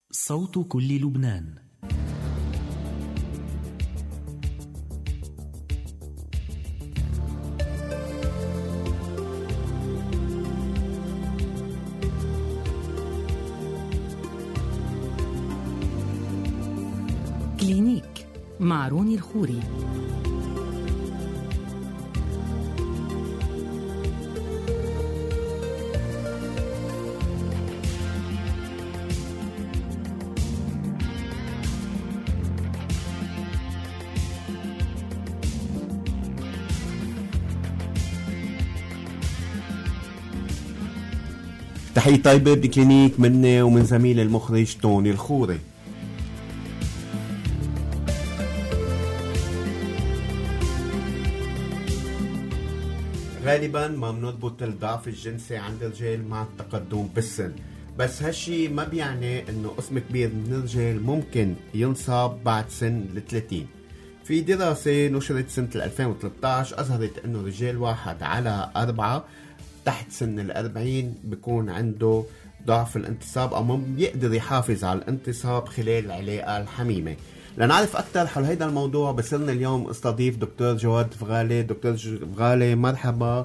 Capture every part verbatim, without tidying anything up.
صوت كل لبنان. كلينيك مع روني الخوري. تحية طيبة بكلينيك مني ومن زميل المخرج توني الخوري. غالبا ما بنضبط الضعف الجنسي عند الرجال مع التقدم بالسن، بس هالشي ما بيعني انه قسم كبير من الرجال ممكن ينصاب بعد سن الثلاثين. في دراسة نشرت سنة ألفين وثلاثة عشر أظهرت انه رجال واحد على أربعة تحت سن الأربعين بيكون عنده ضعف الانتصاب أو ما بيقدر يحافظ على الانتصاب خلال العلاقة الحميمة. لنعرف أكثر حول هذا الموضوع بصيرنا اليوم استضيف دكتور جواد فغالي. دكتور فغالي مرحبا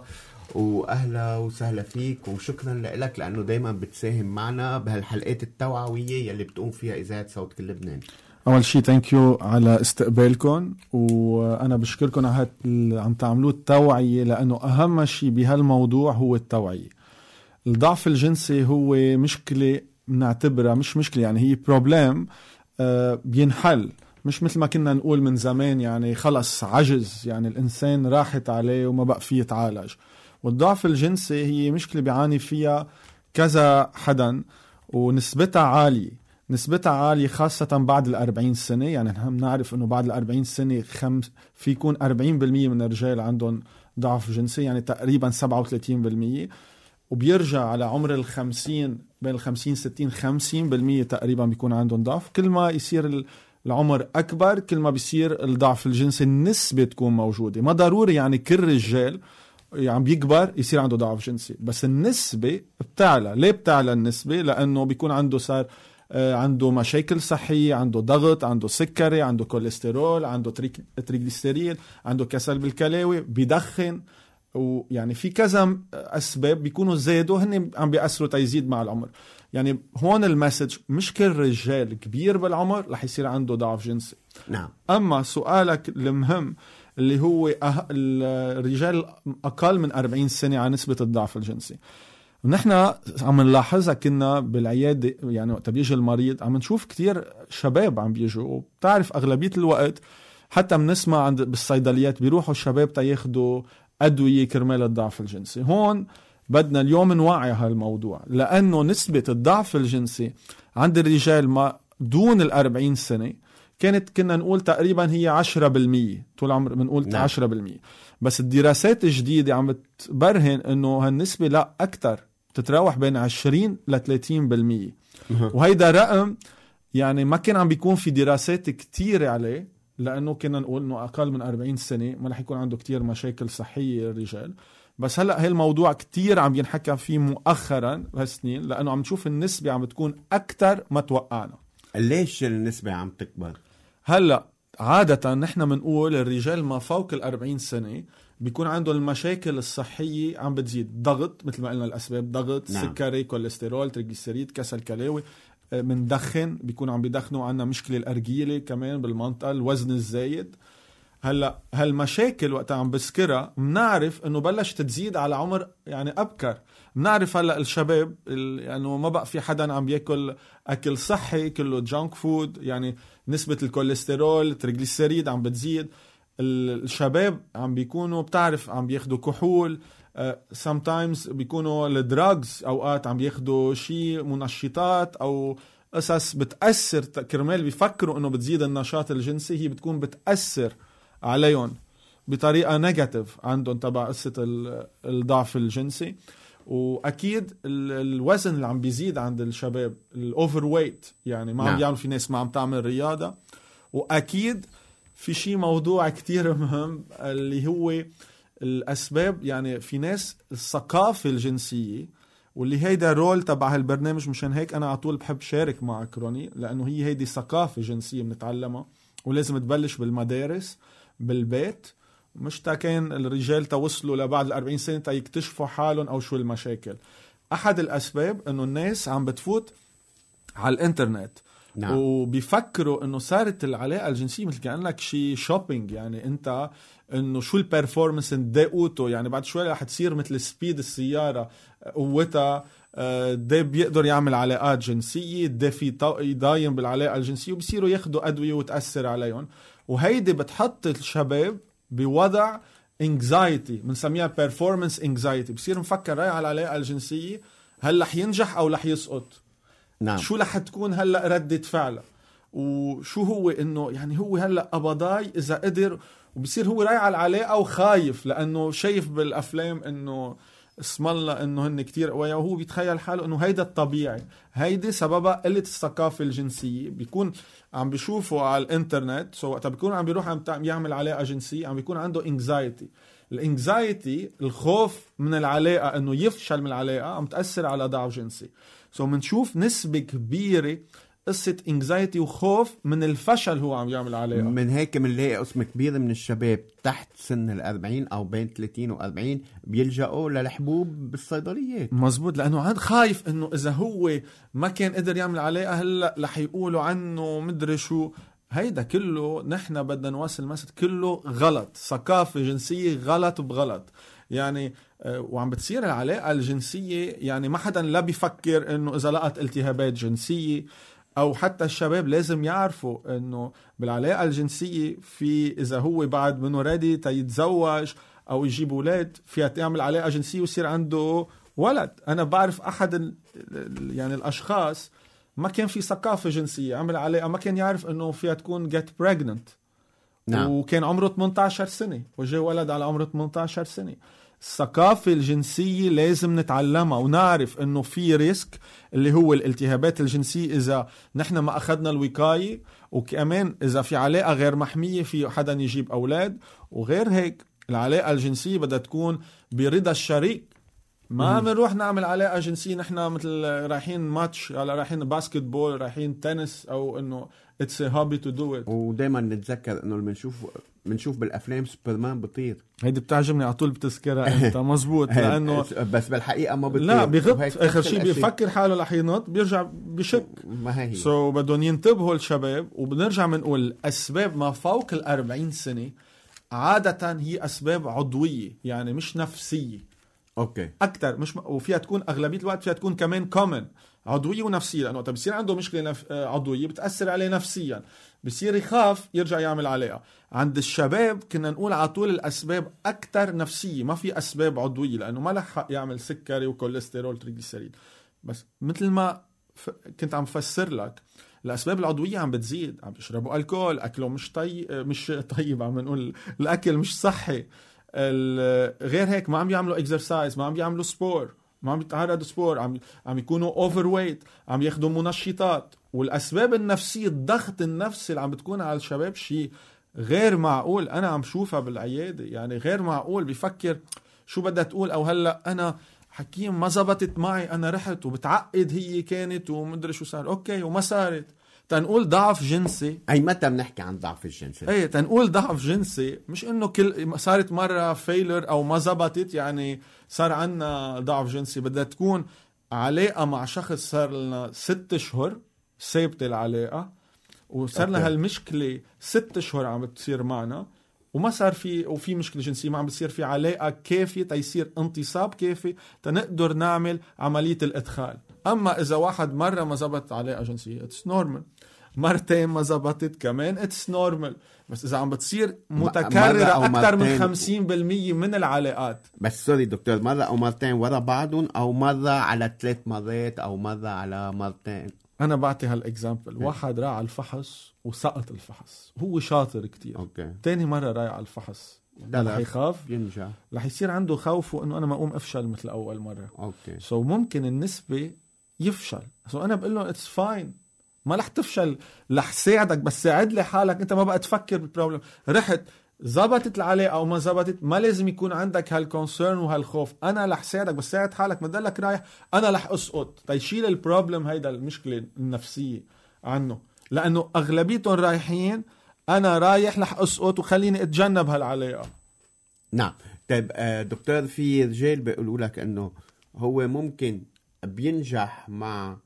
وأهلا وسهلا فيك، وشكرا لك لأنه دايما بتساهم معنا بهالحلقات التوعوية يلي بتقوم فيها إذاعة صوت كل لبنان. أول شيء thank you على استقبالكم، وأنا بشكركم على عم تعملوا التوعية، لأنه أهم شيء بهالموضوع هو التوعية. الضعف الجنسي هو مشكلة نعتبرها مش مشكلة، يعني هي بروبلم آه بينحل، مش مثل ما كنا نقول من زمان يعني خلص عجز، يعني الإنسان راحت عليه وما بقى فيه يتعالج. والضعف الجنسي هي مشكلة بيعاني فيها كذا حدا ونسبتها عالية، نسبتها عالية خاصة بعد الأربعين سنة. يعني نحن نعرف أنه بعد الأربعين سنة خمس في يكون أربعين بالمية من الرجال عندهم ضعف جنسي، يعني تقريبا سبعة وثلاثين بالمية، وبيرجع على عمر الخمسين بين الخمسين ستين خمسين بالمية تقريبا بيكون عندهم ضعف. كل ما يصير العمر أكبر كل ما بيصير الضعف الجنسي النسبة تكون موجودة. ما ضروري يعني كل رجال يعني بيكبر يصير عنده ضعف جنسي، بس النسبة بتعلى. ليه بتعلى النسبة؟ لأنه بيكون عنده صار عنده مشاكل صحية، عنده ضغط، عنده سكري، عنده كوليسترول، عنده تريغليسيريد، عنده كسل بالكلاوي، بيدخن، ويعني في كذا أسباب بيكونوا زادوا هن عم بيأثروا تيزيد مع العمر. يعني هون المسج مش كل رجال كبير بالعمر رح يصير عنده ضعف جنسي. نعم. أما سؤالك المهم اللي هو أه... الرجال أقل من أربعين سنة على نسبة الضعف الجنسي، ونحن عم نلاحظها كنا بالعيادة، يعني وقت بيجي المريض عم نشوف كتير شباب عم بيجوا، وبتعرف أغلبية الوقت حتى بنسمع عند بالصيدليات بيروحوا الشباب تياخدوا أدوية كرمال الضعف الجنسي. هون بدنا اليوم نوعي هالموضوع، لأنه نسبة الضعف الجنسي عند الرجال ما دون الأربعين سنة كانت كنا نقول تقريبا هي عشرة بالمية، طول عمر بنقول نعم. عشرة بالمية، بس الدراسات الجديدة عم بتبرهن انه هالنسبة لا اكتر، تتراوح بين عشرين لثلاثين بالمية. وهيدا رقم يعني ما كان عم بيكون في دراسات كتير عليه، لانه كنا نقول انه اقل من أربعين سنة ما رح يكون عنده كتير مشاكل صحية الرجال. بس هلأ هي الموضوع كتير عم ينحكى فيه مؤخرا بهالسنين، لانه عم نشوف النسبة عم بتكون اكتر ما توقعنا. ليش النسبة عم تكبر؟ هلأ عادة نحن منقول الرجال ما فوق الأربعين سنة بيكون عندهم المشاكل الصحية عم بتزيد، ضغط مثل ما قلنا الأسباب، ضغط، نعم. سكري، كوليسترول، تريغليسيريد، كسل كلاوي، من دخن، بيكون عم بيدخنوا، عنا مشكلة الأرجيلة كمان بالمنطقة، الوزن الزايد. هلأ هالمشاكل وقت عم بسكرها منعرف انه بلشت تزيد على عمر يعني أبكر. منعرف هلأ الشباب يعني ما بقى في حدا عم بياكل أكل صحي، كله جانك فود، يعني نسبة الكوليسترول التريغليسيريد عم بتزيد. الشباب عم بيكونوا بتعرف عم بياخدوا كحول، uh, sometimes بيكونوا الدراجز أوقات عم بياخدوا شيء منشطات أو أساس بتأثر كرمال بيفكروا انه بتزيد النشاط الجنسي، هي بتكون بتأثر عليهم بطريقة نيجاتيف عندهم تبع قصة الضعف الجنسي. وأكيد الوزن اللي عم بيزيد عند الشباب، الأوفر ويت، يعني ما عم يعملوا، في ناس ما عم تعمل رياضة. وأكيد في شيء موضوع كتير مهم اللي هو الأسباب، يعني في ناس الثقافة الجنسية واللي هيدا رول تبع هالبرنامج. مشان هيك أنا على طول بحب شارك معك روني، لأنه هي هيدي ثقافة جنسية بنتعلمها ولازم تبلش بالمدارس بالبيت، مش تا كان الرجال توصلوا لبعد الأربعين سنة تا يكتشفوا حالهم أو شو المشاكل. أحد الأسباب أنه الناس عم بتفوت على الإنترنت نعم. وبيفكروا أنه صارت العلاقة الجنسية مثل كأنك شي شوبينج، يعني أنت أنه شو البرفورمنس دي أوتو، يعني بعد شوي رح تصير مثل سبيد السيارة قوتها، ده بيقدر يعمل علاقات جنسية، ده في يضايم بالعلاقة الجنسية وبيصيروا ياخدوا أدوية وتأثر عليهم. وهيدي بتحط الشباب بوضع anxiety، بنسميها performance anxiety، بصير مفكر رايح على العلاقة الجنسية هل رح ينجح أو رح يسقط. نعم. شو رح تكون هلأ ردة فعله، وشو هو إنه يعني هو هلأ قبضاي إذا قدر، وبصير هو رايح على العلاقة وخايف لأنه شايف بالأفلام إنه اسم الله إنه هن كتير قوية، وهو بيتخيل حاله إنه هيدا الطبيعي. هيدي سببها قلة الثقافة الجنسية. بيكون عم بيشوفوا على الانترنت، سو وقتها بيكون عم بيروح عم يعمل علاقة جنسية عم بيكون عنده انكزايتي. الانكزايتي الخوف من العلاقة إنه يفشل من العلاقة عم تأثر على ضعف جنسي. سو منشوف نسبة كبيرة قصة انكزايتي وخوف من الفشل هو عم يعمل علاقة. من هيك منلاقي قسم كبير من الشباب تحت سن الأربعين أو بين ثلاثين وأربعين بيلجأوا للحبوب بالصيدليات. مزبوط، لأنه عاد خايف إنه إذا هو ما كان قدر يعمل علاقة هلأ رح يقولوا عنه مدري شو. هيدا كله نحن بدنا نواصل مسد كله غلط، ثقافة جنسية غلط بغلط يعني. وعم بتصير العلاقة الجنسية يعني ما حدا لا بيفكر إنه إذا لقت التهابات جنسية، أو حتى الشباب لازم يعرفوا إنه بالعلاقة الجنسية في إذا هو بعد منه رادي تيتزوج أو يجيب أولاد فيها تعمل علاقة جنسية ويصير عنده ولد. أنا بعرف أحد ال يعني الأشخاص ما كان في ثقافة جنسية، عمل علاقة ما كان يعرف إنه فيها تكون get pregnant. نعم. وكان عمره ثمانية عشر سنة وجاء ولد على عمره ثمانية عشر سنة. الثقافة الجنسية لازم نتعلمها ونعرف انه في ريسك اللي هو الالتهابات الجنسية اذا نحن ما اخذنا الوقاية، وكمان اذا في علاقة غير محمية في حدا يجيب اولاد. وغير هيك العلاقة الجنسية بدها تكون برضا الشريك. ما بنروح نعمل علاقة جنسية نحن مثل رايحين ماتش ولا رايحين باسكت بول رايحين تنس، او انه it's a hobby to do it. ودايما نتذكر انه اللي بنشوف بنشوف بالافلام سوبرمان بطير. هيدي بتعجبني على طول بتذكرها انت. مزبوط، لانه بس بالحقيقه ما بطير، لا بيغط اخر شيء بيفكر حاله رح ينط بيرجع بشك. ما هي سو so بدهم ينتبهوا الشباب. وبنرجع بنقول اسباب ما فوق الأربعين سنة عادة هي اسباب عضوية يعني مش نفسية. اوكي اكثر مش م... وفيها تكون اغلبيه الوقت فيها تكون كمان كومن عضويه ونفسيه، لانه وقت بصير عنده مشكله نف... عضويه بتاثر عليه نفسيا، بصير يخاف يرجع يعمل علاقه. عند الشباب كنا نقول على طول الاسباب اكثر نفسيه، ما في اسباب عضويه، لانه ما لحق يعمل سكري وكوليسترول تريغليسيريد. بس مثل ما ف... كنت عم فسر لك الاسباب العضويه عم بتزيد، عم بيشربوا الكول، اكله مش طيب مش طيب عم نقول الاكل مش صحي. غير هيك ما عم يعملوا اكسرسايز، ما عم يعملوا سبور، ما عم يتعرضوا سبور، عم عم يكونوا اوفر ويت، عم ياخذوا منشطات. والاسباب النفسيه الضغط النفسي اللي عم بتكون على الشباب شيء غير معقول. انا عم شوفها بالعياده يعني غير معقول. بيفكر شو بدها تقول، او هلا انا حكيم ما زبطت معي، انا رحت وبتعقد هي كانت ومدري شو صار. اوكي وما صارت. تنقول ضعف جنسي. اي متى بنحكي عن ضعف الجنسي؟ ايه تنقول ضعف جنسي مش انه كل صارت مره فيلر او ما زبطت يعني صار عنا ضعف جنسي. بدها تكون علاقه مع شخص صار لنا ست اشهر ثابته العلاقه، وصار لنا هالمشكله ست اشهر عم بتصير معنا وما صار في وفي مشكله جنسيه، ما عم بتصير في علاقه كافيه تيصير انتصاب كافي تنقدر نعمل عمليه الادخال. اما اذا واحد مره ما زبط علاقه جنسيه اتس نورمال، مرتين ما زبطت كمان اتس نورمال. بس اذا عم بتصير متكرره اكثر من خمسين بالمية من العلاقات. بس سوري دكتور، مره او مرتين ورا بعضهم، او مره على ثلاث مرات، او مره على مرتين. انا بعطي هالاكزامبل. واحد راح على الفحص وسقط الفحص، هو شاطر كتير. اوكي تاني مره رايح على الفحص رح يخاف، ينجح، رح يصير عنده خوف انه انا ما اقوم افشل مثل اول مره. اوكي سو so ممكن النسبه يفشل. سو so انا بقول له اتس فاين، ما رح تفشل، رح ساعدك بس ساعد لي حالك. انت ما بقى تفكر بالبروبلم. رحت زبطت العلاقة أو ما زبطت، ما لازم يكون عندك هالكونسيرن وهالخوف. أنا رح ساعدك، بس ساعد حالك، ما تضلك رايح أنا رح أسقط تيشيل البروبلم هيدا المشكلة النفسية عنه، لأنه أغلبيتهم رايحين أنا رايح رح أسقط وخليني أتجنب هالعلاقة. نعم. طيب دكتور، في رجال بيقولوا لك أنه هو ممكن بينجح مع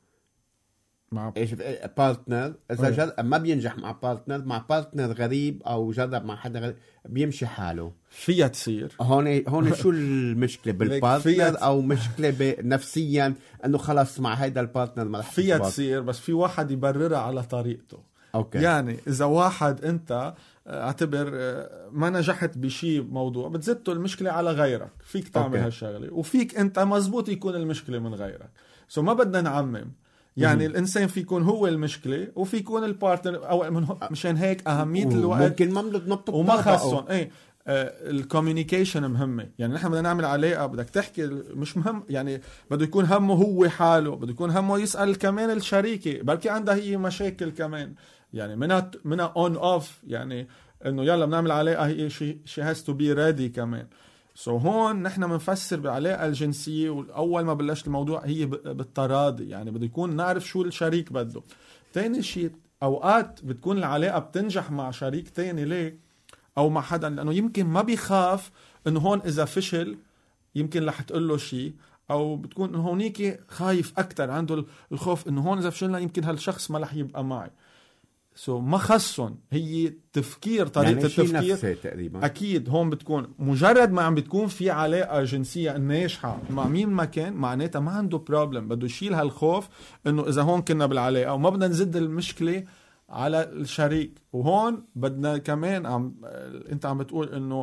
مع ايش بارتنر، اذا جرب ما بينجح مع بارتنر، مع بارتنر غريب او جرب مع حدا غريب بيمشي حاله. فيها تصير هون هون شو المشكله بالبارتنر او مشكله نفسيا انه خلص مع هيدا البارتنر ما رح فيها تصير، بس في واحد يبررها على طريقته. أوكي. يعني اذا واحد انت اعتبر ما نجحت بشي موضوع، بتزته المشكله على غيرك، فيك تعمل أوكي. هالشغله، وفيك انت مزبوط يكون المشكله من غيرك. سو ما بدنا نعمم، يعني مم. الانسان في يكون هو المشكله وفي يكون البارتنر، او من مشان هيك اهميه الوقت ممكن مملك نبطق وما خصهم ايه الكوميونيكيشن مهمه. يعني نحن بدنا نعمل علاقه، بدك تحكي مش مهم، يعني بده يكون همه هو حاله، بده يكون همه يسال كمان الشريكه، بلكي عندها هي مشاكل كمان، يعني منها منها اون اوف، يعني انه يلا بنعمل علاقه هي شي شي هاز تو بي ريدي كمان. سو so هون نحن بنفسر بعلاقه الجنسيه، واول ما بلشت الموضوع هي بالتراضي، يعني بده يكون نعرف شو الشريك بده. تاني شيء اوقات بتكون العلاقه بتنجح مع شريك تاني، ليه؟ او مع حدا لانه يمكن ما بيخاف انه هون اذا فشل يمكن رح تقول له شيء، او بتكون انه هونيك خايف اكثر، عنده الخوف انه هون اذا فشلنا يمكن هالشخص ما رح يبقى معي. سو so ما خصهم، هي تفكير طريقة يعني التفكير تقريبا. أكيد هون بتكون مجرد ما عم بتكون في علاقة جنسية ناجحة مع مين ما كان، معناتها ما عنده بروبلم، بده يشيل هالخوف إنه إذا هون كنا بالعلاقة وما بدنا نزد المشكلة على الشريك. وهون بدنا كمان عم أنت عم بتقول إنه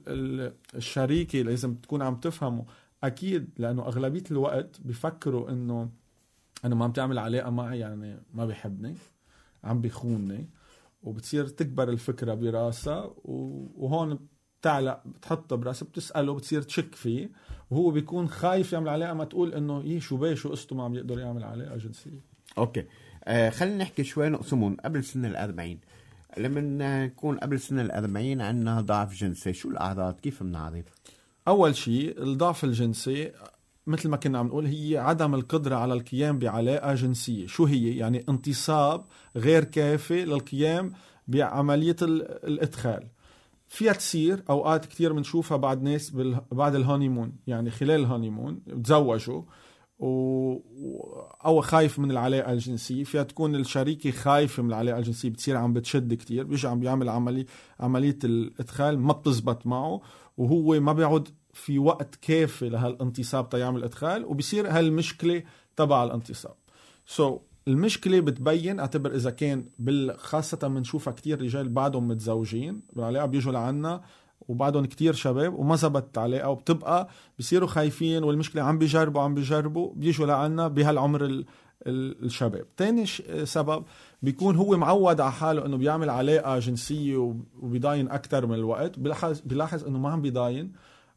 الشريكة لازم تكون عم تفهمه، أكيد، لأنه أغلبية الوقت بيفكروا إنه أنا ما عم تعمل علاقة معي يعني ما بيحبني، عم بيخونني، وبتصير تكبر الفكرة براسها، وهون بتعلق بتحطها براسها، بتسأله، بتصير تشك فيه، وهو بيكون خايف يعمل علاقة، ما تقول انه ايه شو بيه شو قصته ما عم يقدر يعمل علاقة جنسية. اوكي. آه خلينا نحكي شوي نقسمون قبل سن الأربعين. لما نكون قبل سن الأربعين عنا ضعف جنسي، شو الأعراض؟ كيف بنعرف؟ أول شيء الضعف الجنسي مثل ما كنا عم نقول هي عدم القدرة على القيام بعلاقة جنسية. شو هي؟ يعني انتصاب غير كافي للقيام بعملية الإدخال. فيها تصير أوقات كتير بنشوفها بعد ناس بعد الهانيمون، يعني خلال الهانيمون تزوجوا و... أو خايف من العلاقة الجنسية، فيها تكون الشريكة خايفة من العلاقة الجنسية، بتصير عم بتشد كتير، بيجي عم بيعمل عملية عملية الإدخال ما بتزبط معه، وهو ما بيعود في وقت كافي لهالانتصاب تيعمل إدخال، وبيصير هالمشكلة تبع الانتصاب. سو so, المشكلة بتبين اعتبر إذا كان خاصة منشوفها كتير رجال بعدهم متزوجين بالعلاقة بيجوا لعنا وبعدهم كتير شباب وما زبطت علاقة، وبتبقى بيصيروا خايفين، والمشكلة عم بيجربوا عم بيجربوا بيجوا لعنا بهالعمر ال الشباب. تاني سبب بيكون هو معود على حاله انه بيعمل علاقة جنسية وبيضاين اكتر من الوقت، بيلاحظ بيلاحظ انه ما عم بيضاين،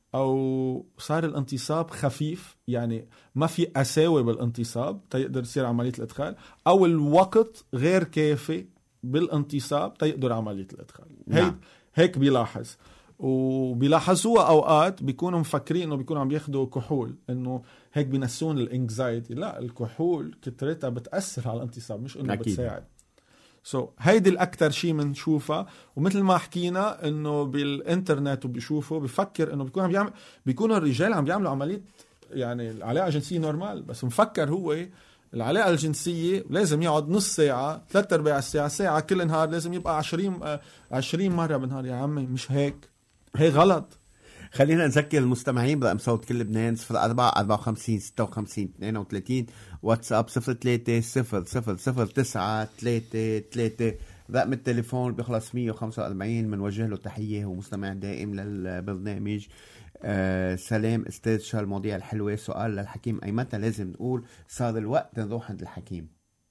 او صار الانتصاب خفيف، يعني ما في قساوة بالانتصاب تيقدر يصير عملية الادخال، او الوقت غير كافي بالانتصاب تيقدر عملية الادخال. نعم. هيك هيك بيلاحظ، وبيلاحظوها اوقات بيكونوا مفكرين انه بيكونوا عم ياخدوا كحول، انه هيك بينسون الانكزايتي. لا، الكحول كترتها بتأثر على الانتصاب، مش انه أكيد. بتساعد. سو so, هيدي الأكتر شيء منشوفها. ومثل ما حكينا إنه بالإنترنت وبيشوفوا بيفكر إنه بيكون عم بيعمل بيكونوا الرجال عم بيعملوا عملية يعني العلاقة الجنسية نورمال، بس مفكر هو العلاقة الجنسية لازم يقعد نص ساعة ثلاث أرباع الساعة ساعة كل نهار، لازم يبقى عشرين عشرين مرة بالنهار. يا عمي مش هيك، هي غلط. خلينا نذكر المستمعين برقم صوت كل لبنان صفر أربعة أربعة وخمسين ستة وخمسين اثنين وثلاثين، واتساب صفر ثلاثة صفر صفر صفر تسعة ثلاثة ثلاثة، رقم التليفون بيخلص مية وخمسة وأربعين. منوجه له تحية، هو مستمع دائم للبرنامج. آه سلام استاذ، شو المواضيع الحلوة. سؤال للحكيم، أي متى لازم نقول صار الوقت نروح عند الحكيم؟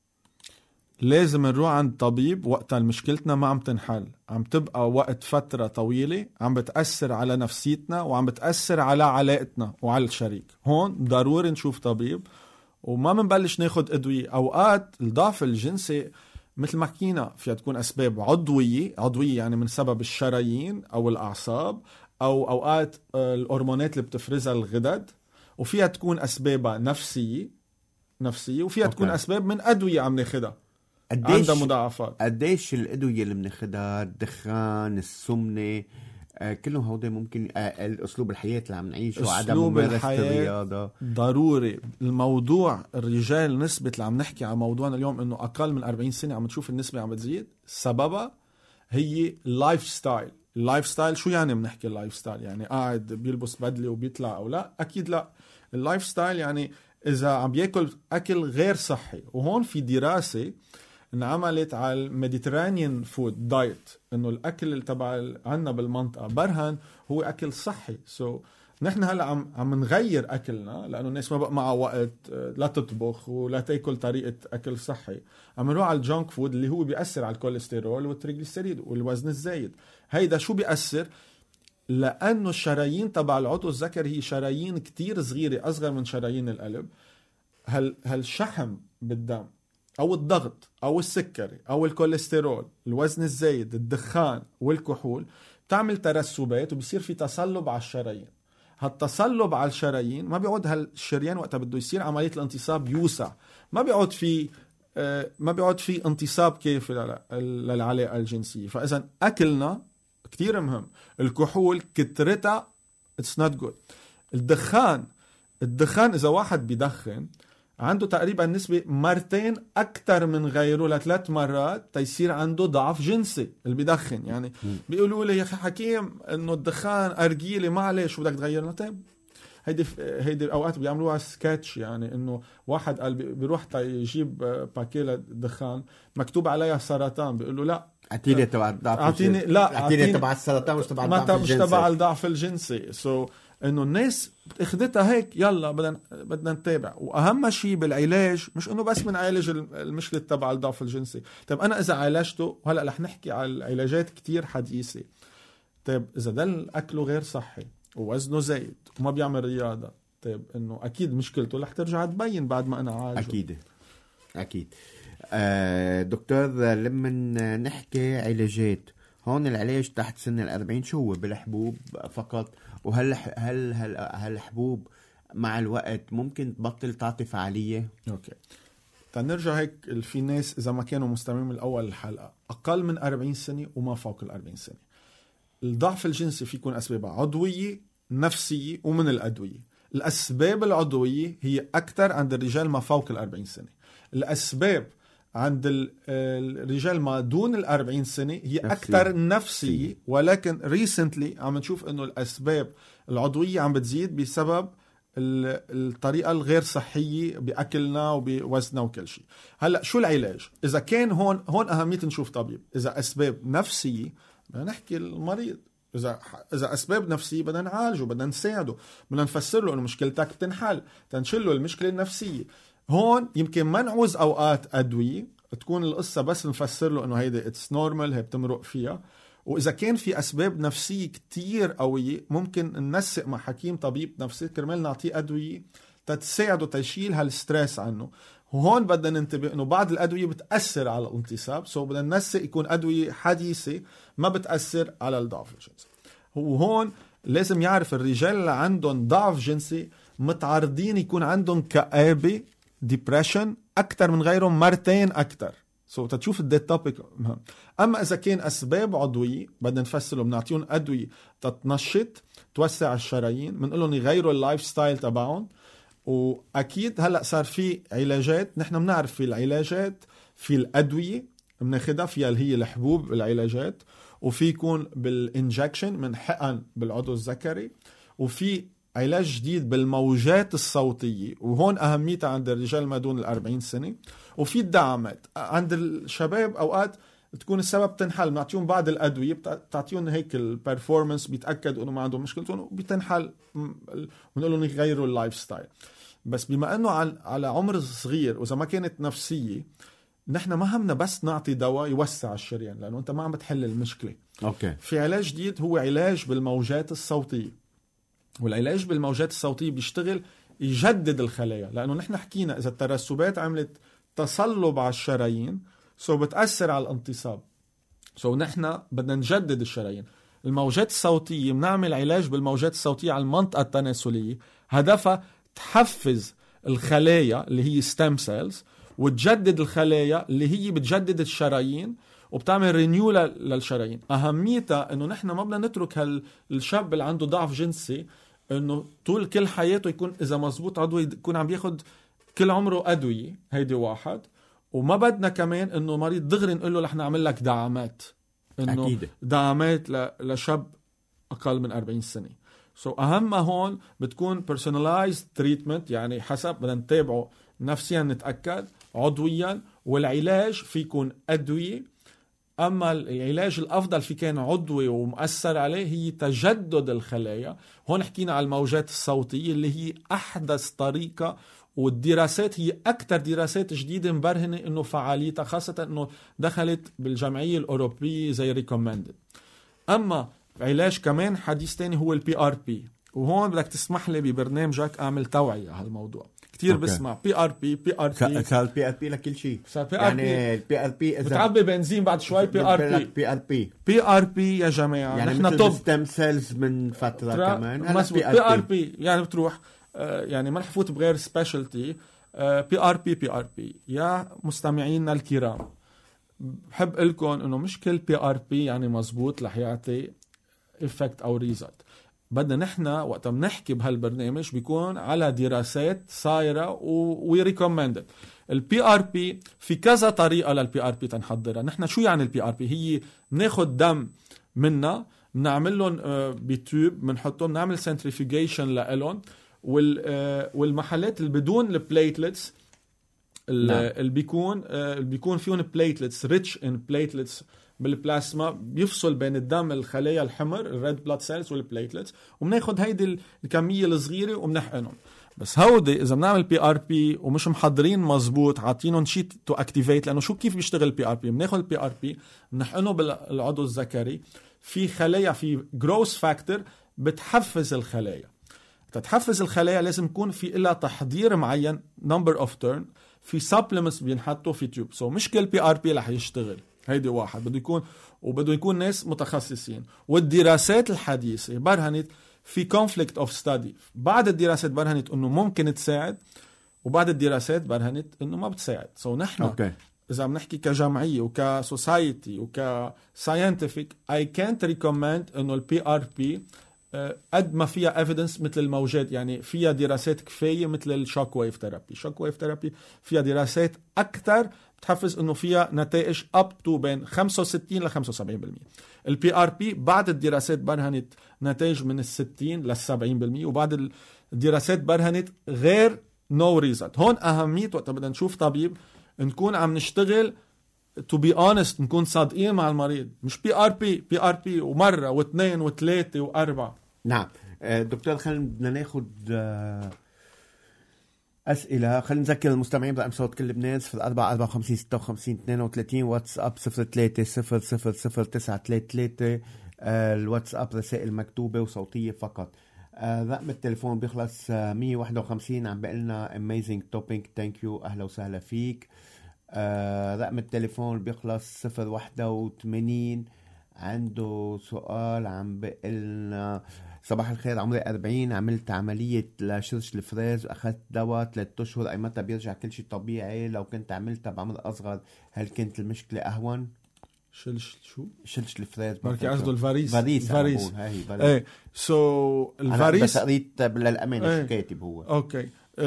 لازم نروح عند طبيب وقت مشكلتنا ما عم تنحل، عم تبقى وقت فترة طويلة، عم بتأثر على نفسيتنا وعم بتأثر على علاقتنا وعلى الشريك. هون ضروري نشوف طبيب وما منبلش ناخد أدوية. أوقات الضعف الجنسي مثل ما حكينا فيها تكون أسباب عضوية، عضوية يعني من سبب الشرايين أو الأعصاب أو أوقات الهرمونات اللي بتفرزها الغدد، وفيها تكون أسبابها نفسية نفسية وفيها أوكي. تكون أسباب من أدوية عم ناخدها عندها مضاعفات. قديش الأدوية اللي بناخدها، الدخان، السمنة، آه كلهم هودي ممكن آه الأسلوب الحياة اللي عم نعيشه وعدم ممارسة الرياضة ضروري. الموضوع الرجال نسبة اللي عم نحكي عن موضوعنا اليوم إنه أقل من أربعين سنة عم تشوف النسبة عم بتزيد، سببها هي اللايف ستايل. اللايف ستايل شو يعني بنحكي اللايف ستايل؟ يعني قاعد بيلبس بدلة وبيطلع أو لا؟ أكيد لا. اللايف ستايل يعني إذا عم بيأكل أكل غير صحي. وهون في دراسة انعملت على الميديترانيان فود دايت، إنه الأكل اللي تبع عنا بالمنطقة برهن هو أكل صحي. سو so, نحن هلا عم عم نغير أكلنا لأنه الناس ما بقى معها وقت لا تطبخ ولا تاكل طريقة أكل صحي، عم نروح على الجانك فود اللي هو بيأثر على الكوليسترول والتريغليسيريد والوزن الزايد. هيدا شو بيأثر؟ لأنه الشرايين تبع العضو الذكري هي شرايين كتير صغيرة، أصغر من شرايين القلب. هل هالشحم بالدم أو الضغط أو السكري أو الكوليسترول، الوزن الزايد، الدخان والكحول بتعمل ترسبات وبيصير في تصلب على الشرايين. هالتصلب على الشرايين ما بيعود هالشريان وقتها بده يصير عملية الانتصاب يوسع، ما بيعود في آه ما بيعود في انتصاب كافي للعلاقة الجنسية. فإذا أكلنا كتير مهم. الكحول كترتها it's not good. الدخان الدخان إذا واحد بيدخن عنده تقريبا نسبة مرتين أكتر من غيره لثلاث مرات تيصير عنده ضعف جنسي اللي بيدخن. يعني بيقولوا لي يا أخي حكيم إنه الدخان أرجيلي معلش شو بدك تغيرنا؟ طيب هيدي هيدي أوقات بيعملوها سكتش، يعني إنه واحد قال بيروح يجيب باكيلة دخان مكتوب عليها سرطان، بيقولوا لا اعطيني تبع الضعف اعطيني لا اعطيني تبع السرطان مش تبع الضعف الجنسي، مش تبع الضعف الجنسي. سو so, انه الناس اخذتها هيك يلا بدنا بدنا نتابع. واهم شيء بالعلاج مش انه بس بنعالج المشكله تبع الضعف الجنسي. طيب انا اذا عالجته، وهلا رح نحكي على العلاجات كتير حديثه، طيب اذا دل اكله غير صحي ووزنه زايد وما بيعمل رياضه، طيب انه اكيد مشكلته رح ترجع تبين بعد ما انا عالجه. اكيد اكيد. آه دكتور لما نحكي علاجات، هون العلاج تحت سن الأربعين شو هو؟ بالحبوب فقط؟ وهل هل هل هالحبوب مع الوقت ممكن تبطل تعطي فعالية؟ اوكي تنرجع هيك. في ناس اذا ما كانوا مستمعين من الاول الحلقة اقل من أربعين سنة وما فوق الأربعين سنة. الضعف الجنسي في يكون اسبابها عضوية، نفسية، ومن الادوية. الاسباب العضوية هي اكثر عند الرجال ما فوق الأربعين سنة. الاسباب عند الرجال ما دون الأربعين سنة هي أكثر نفسية، ولكن ريسنتلي عم نشوف أنه الأسباب العضوية عم بتزيد بسبب الطريقة الغير صحية بأكلنا وبوزننا وكل شيء. هلأ شو العلاج؟ إذا كان هون هون أهمية نشوف طبيب. إذا أسباب نفسية بدنا نحكي المريض، إذا إذا أسباب نفسية بدنا نعالجه، بدنا نساعده، بدنا نفسر له إنه مشكلتك بتنحل، تنشله المشكلة النفسية. هون يمكن ما نعوز أوقات أدوية، تكون القصة بس نفسر له إنه هيدا it's normal، هي بتمرق فيها. وإذا كان في أسباب نفسية كتير قوية ممكن ننسق مع حكيم طبيب نفسي كرمال نعطيه أدوية تتساعده تشيل هالستريس عنه. وهون بدنا ننتبه إنه بعض الأدوية بتأثر على الانتصاب، سو بدنا ننسق يكون أدوية حديثة ما بتأثر على الضعف الجنسي. وهون لازم يعرف الرجال اللي عندهم ضعف جنسي متعرضين يكون عندهم كآبة depression أكتر من غيرهم مرتين أكتر. سو so, تشوف الديت توبيك مهم. أما إذا كان أسباب عضوية بدنا نفسره، بنعطيهم أدوية تتنشط توسع الشرايين، بنقول لهم يغيروا اللايف ستايل تبعهم. وأكيد هلأ صار في علاجات، نحن بنعرف في العلاجات في الأدوية بناخدها فيها اللي هي الحبوب العلاجات، وفي يكون بالإنجكشن من حقن بالعضو الذكري، وفي علاج جديد بالموجات الصوتية وهون أهميتها عند الرجال ما دون الأربعين سنة. وفي الدعامات عند الشباب أوقات تكون السبب تنحل، بنعطيهم بعض الأدوية بتعطيهم هيك البرفورمانس بيتأكد أنه ما عندهم مشكلتهم وبتنحل، ونقول لهم يغيروا اللايف ستايل. بس بما أنه على عمر صغير وإذا ما كانت نفسية، نحن ما همنا بس نعطي دواء يوسع الشريان لأنه أنت ما عم بتحل المشكلة. أوكي. في علاج جديد هو علاج بالموجات الصوتية، والعلاج بالموجات الصوتية بيشتغل يجدد الخلايا، لأنه نحن حكينا إذا الترسبات عملت تصلب على الشرايين، سو بتأثر على الانتصاب. سو نحن بدنا نجدد الشرايين. الموجات الصوتية بنعمل علاج بالموجات الصوتية على المنطقة التناسلية، هدفها تحفز الخلايا اللي هي stem cells وتجدد الخلايا اللي هي بتجدد الشرايين وبتعمل رينيو للشرايين. أهميتها إنه نحن ما بدنا نترك هالشاب اللي عنده ضعف جنسي إنه طول كل حياته يكون إذا مزبوط عضوي يكون عم بياخد كل عمره أدوية. هيدي واحد. وما بدنا كمان إنه مريض دغري نقول له رح نعمل لك دعامات، إنه أكيد. دعامات لشاب أقل من أربعين سنة. سو so أهم هون بتكون personalized treatment، يعني حسب بدنا نتابعه نفسيا نتأكد، عضويا، والعلاج في يكون أدوية. أما العلاج الأفضل في كان عضوي ومؤثر عليه هي تجدد الخلايا. هون حكينا على الموجات الصوتية اللي هي أحدث طريقة، والدراسات هي أكثر دراسات جديدة مبرهنة إنه فعاليتها، خاصة إنه دخلت بالجمعية الأوروبية زي recommended. أما علاج كمان حديث تاني هو البي ار بي، وهون بدك تسمح لي ببرنامجك أعمل توعية على هالموضوع. كتير بسمع بي ار بي بي ار بي صار البي ار بي لكل شيء. يعني البي ار بي اذا بتعبي بنزين بعد شوي بي ار بي بي ار بي بي ار بي يا جماعه. يعني نحن مثل ستيم سيلز من فتره ترا... كمان. بي ار بي يعني بتروح آه يعني ما رح فوت بغير سبيشالتي. آه بي ار بي بي ار بي يا مستمعينا الكرام، بحب لكم انه مش كل بي ار بي يعني مزبوط رح يعطي افكت او ريزلت. بدنا نحن وقت بنحكي بهالبرنامج بيكون على دراسات صايرة وريكومندد. البي ار بي في كذا طريقة للبي ار بي تنحضرها. نحن شو يعني البي ار بي؟ هي بناخد دم منا، بنعمل لهم بتوب، بنحطهم، نعمل سنتريفيوجيشن لهم، والمحلات اللي بدون البليتلتس اللي بيكون اللي بيكون فيهم بليتلتس ريتش ان بليتلتس بالبلازما، بيفصل بين الدم الخلايا الحمر الريد بلاد سيلز والبليتلتس، وبناخد هيدي الكميه الصغيره وبنحقنهم. بس هودي اذا بنعمل بي ار بي ومش محضرين مزبوط، عاطينهم شيء تو اكتيفيت، لانه شو كيف بيشتغل البي ار بي؟ بناخد البي ار بي بنحقنه بالعضو الذكري، في خلايا في جروث فاكتور بتحفز الخلايا. تتحفز الخلايا لازم يكون في لها تحضير معين، نمبر اوف تيرن، في سبلمنتس بينحطوا في تيوب. سو so مش كل بي ار بي رح يشتغل. هيدي واحد بده يكون، وبده يكون ناس متخصصين. والدراسات الحديثة برهنت في conflict of study. بعد الدراسات برهنت انه ممكن تساعد، وبعد الدراسات برهنت انه ما بتساعد. سو so نحن okay. اذا بنحكي كجمعية وكسوسايتي وكساينتفيك، I can't recommend انه البي ار بي قد ما فيها evidence مثل الموجات، يعني فيها دراسات كفاية مثل الشوك ويف ثيرابي. شوك ويف ثيرابي فيها دراسات أكتر بتحفز إنه فيها نتائج up to بين خمسة وستين ل خمسة وسبعين بالمية. البي ار بي بعد الدراسات برهنت نتائج من الستين للسبعين بالمية، وبعد الدراسات برهنت غير no result. هون أهمية وقت بدنا نشوف طبيب نكون عم نشتغل to be honest، نكون صادقين مع المريض، مش بي ار بي بي ار بي ومرة واثنين وثلاثة وأربعة. نعم دكتور، خلينا بدنا ناخد أسئلة. خلينا نذكر المستمعين بأم صوت كل لبنان صفر أربعة أربعة خمسين ستة وخمسين اثنين وثلاثين، واتساب صفر ثلاثة صفر صفر صفر تسعة ثلاثة ثلاثة. الواتساب رسائل مكتوبة وصوتية فقط. رقم التليفون بيخلص مية وواحد وخمسين. عم بقلنا amazing topic thank you، أهلا وسهلا فيك. رقم التليفون بيخلص صفر واحد وثمانين. عنده سؤال، عم بقلنا صباح الخير، عمري أربعين، عملت عملية لشرش الفريز وأخذت دواء ثلاثة أشهر، أي متى بيرجع كل شيء طبيعي؟ لو كنت عملتها بعمر أصغر هل كنت المشكلة أهون؟ شلش شو؟ شلش الفريز بركي قصده الفاريس. فاريس فاريس هاي فاريس. ايه سو so, الفاريس أنا بس قريت للأمانة ايه. شو كاتب هو؟ أوكي.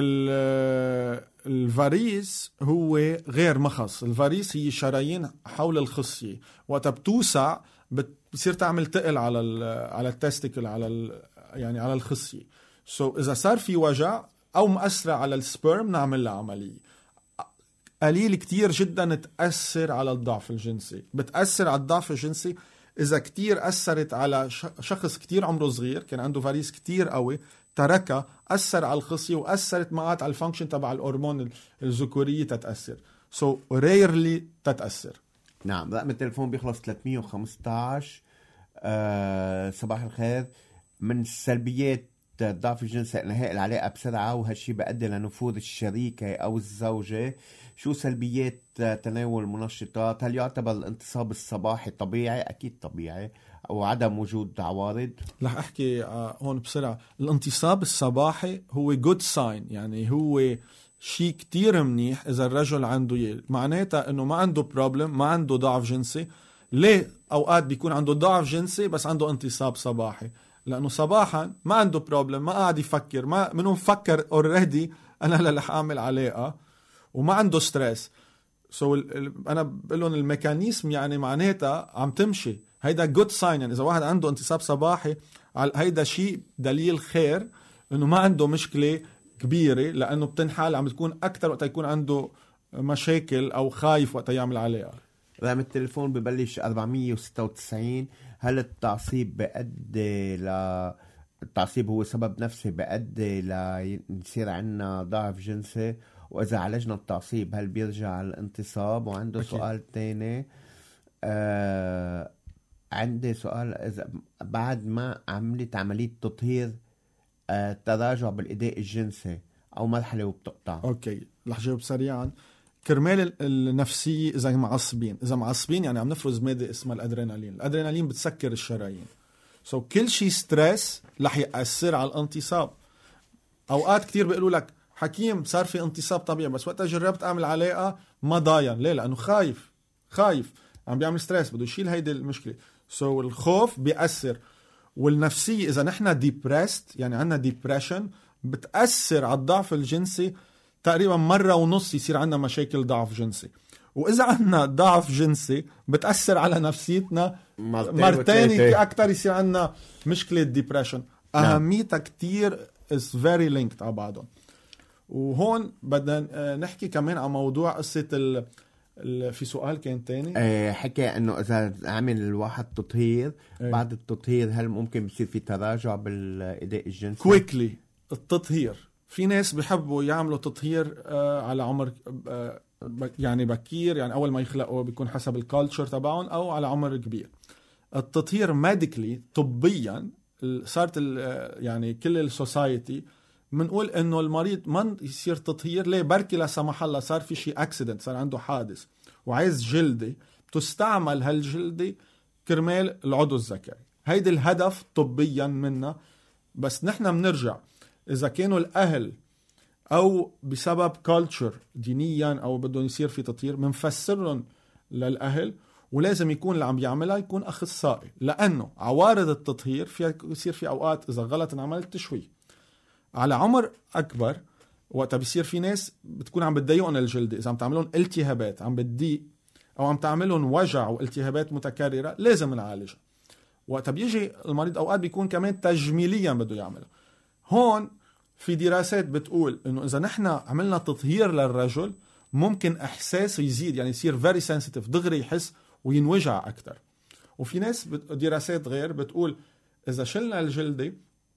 الفاريس هو غير مخص. الفاريس هي شرايين حول الخصية، وقت بتوسع بتصير تعمل تقل على ال على التستيكل، على ال يعني على الخصية. سو so, إذا صار في وجع أو مؤثرة على السبرم نعمل لها عملية. قليل كتير جدا تأثر على الضعف الجنسي. بتأثر على الضعف الجنسي إذا كتير أثرت على شخص كتير عمره صغير كان عنده فاريس كتير قوي، تركها، أثر على الخصية وأثرت معات على الفانكشن تبع الهرمون الذكورية تتأثر. سو so, rarely تتأثر. نعم. رقم التليفون بيخلص ثلاثمية وخمسة عشر. أه صباح الخير. من السلبيات ضعف الجنسي انهاء العلاقة بسرعة، وهالشي بيؤدي لنفوذ الشريكة أو الزوجة. شو سلبيات تناول المنشطات؟ هل يعتبر الانتصاب الصباحي طبيعي؟ أكيد طبيعي، أو عدم وجود عوارض؟ رح أحكي هون بسرعة. الانتصاب الصباحي هو good sign، يعني هو شيء كتير منيح إذا الرجل عنده يه. معناتها إنه ما عنده بروبلم، ما عنده ضعف جنسي. ليه أوقات بيكون عنده ضعف جنسي بس عنده انتصاب صباحي؟ لأنه صباحا ما عنده بروبلم، ما قاعد يفكر، ما منه مفكر اوريدي أنا هلا رح أعمل علاقة، وما عنده ستريس. سو so أنا بقول لهم الميكانيزم يعني معناتها عم تمشي. هيدا جود ساين، يعني إذا واحد عنده انتصاب صباحي هيدا شيء دليل خير إنه ما عنده مشكلة كبيرة، لأنه بتنحل عم تكون أكتر وقت يكون عنده مشاكل أو خايف وقت يعمل علاقة. رقم التليفون ببلش أربعمية وستة وتسعين. هل التعصيب بيؤدي ل التعصيب هو سبب نفسي بيؤدي ليصير عنا ضعف جنسي؟ وإذا عالجنا التعصيب هل بيرجع الانتصاب؟ وعنده أكيد. سؤال تاني، آه... عندي سؤال، إذا بعد ما عملت عملية تطهير آه... تراجع بالإداء الجنسي أو مرحلة وبتقطع. أوكي، رح جاوب سريعا. كرمال النفسية، إذا معصبين إذا معصبين يعني عم نفرز مادة اسمها الأدرينالين. الأدرينالين بتسكر الشرايين. سو so, كل شيء ستريس رح يأثر على الانتصاب. أوقات كتير بيقولوا لك حكيم صار في انتصاب طبيعي، بس وقت جربت أعمل علاقة ما ضاين. ليه؟ لأنه خايف خايف عم بيعمل ستريس، بده يشيل هيدي المشكلة. سو so, الخوف بيأثر. والنفسية إذا نحن ديبرست، يعني عنا ديبريشن، بتأثر على الضعف الجنسي. تقريبا مرة ونص يصير عنا مشاكل ضعف جنسي. وإذا عنا ضعف جنسي بتأثر على نفسيتنا مرتين أكتر، يصير عنا مشكلة ديبريشن. أهميتها كتير is very linked على بعضهم. وهون بدنا نحكي كمان عن موضوع قصة ال... ال... في سؤال كان تاني أه حكى انه اذا عمل الواحد تطهير أيه. بعد التطهير هل ممكن يصير في تراجع بالاداء الجنسي؟ كويكلي التطهير، في ناس بيحبوا يعملوا تطهير آه على عمر آه يعني بكير، يعني اول ما يخلقوا بيكون حسب الكالتشر تبعهم، او على عمر كبير. التطهير ميديكلي طبيا صارت يعني كل السوسايتي منقول انه المريض ما يصير تطهير. ليه؟ بركي لا سمح الله صار في شيء اكسيدنت، صار عنده حادث وعايز جلدة، تستعمل هالجلدة كرمال العضو الذكري. هيدا الهدف طبيا منا. بس نحن بنرجع اذا كانوا الاهل او بسبب كالتشر دينيا او بدهم يصير في تطهير، منفسرهم للاهل، ولازم يكون اللي عم يعملها يكون اخصائي، لانه عوارض التطهير فيها يصير في اوقات اذا غلط انعمل تشويه. على عمر اكبر وقتها بيصير في ناس بتكون عم بتضايقهم الجلد، اذا عم تعملون التهابات عم بتضيق او عم تعملون وجع والتهابات متكرره لازم نعالجها. وقتها بيجي المريض اوقات بيكون كمان تجميليا بده يعملها. هون في دراسات بتقول انه اذا نحن عملنا تطهير للرجل ممكن احساسه يزيد، يعني يصير very sensitive، دغري يحس وينوجع اكثر. وفي ناس دراسات غير بتقول اذا شلنا الجلده